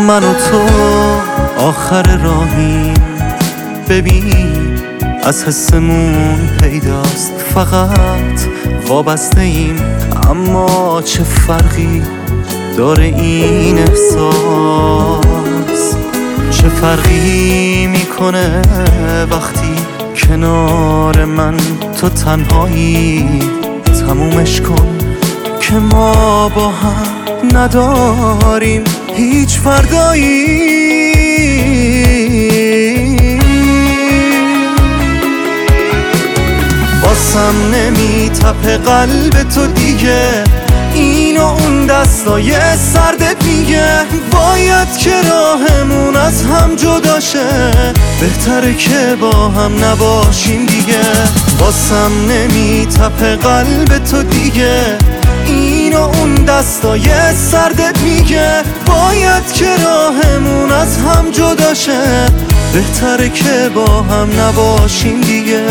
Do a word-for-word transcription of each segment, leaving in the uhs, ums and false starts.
من و تو آخر راهیم، ببین از حسمون پیداست، فقط وابسته ایم. اما چه فرقی داره این احساس؟ چه فرقی میکنه وقتی کنار من تو تنهایی؟ تمومش کن که ما با هم نداریم هیچ فردایی. باسم نمیتپه قلب تو دیگه، این و اون دستای سردت میگه باید که راهمون از هم جدا شه، بهتره که با هم نباشیم دیگه. باسم نمیتپه قلب تو دیگه، این و اون دستای سردت میگه باید که راهمون از هم جدا شه، بهتره که با هم نباشیم دیگه.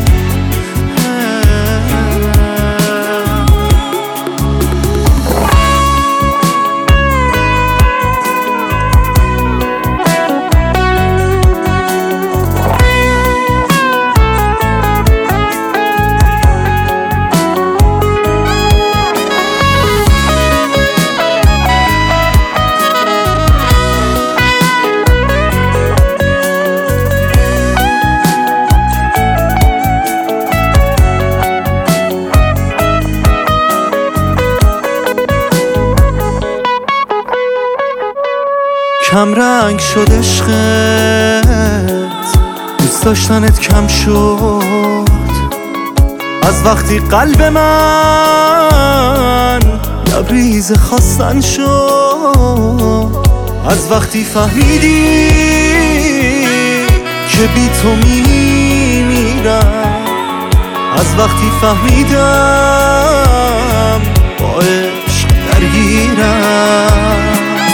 کم رنگ شد عشقت، دوست داشتنت کم شد از وقتی قلب من لبریز خواستن شد، از وقتی فهمیدی که بی تو میمیرم، از وقتی فهمیدم با عشق درگیرم.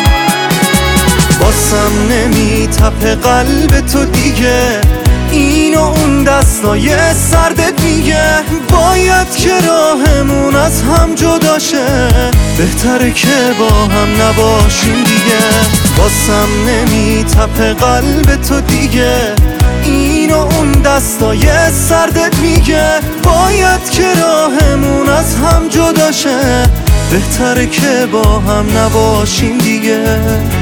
باسم نمیتپه قلب تو دیگه، این و اون دستای سردت میگه باید که راهمون از هم جدا شه، بهتره که با هم نباشیم دیگه. باسم نمیتپه قلب تو دیگه، این و اون دستای سردت میگه باید که راهمون از هم جدا شه، بهتره که با هم نباشیم دیگه.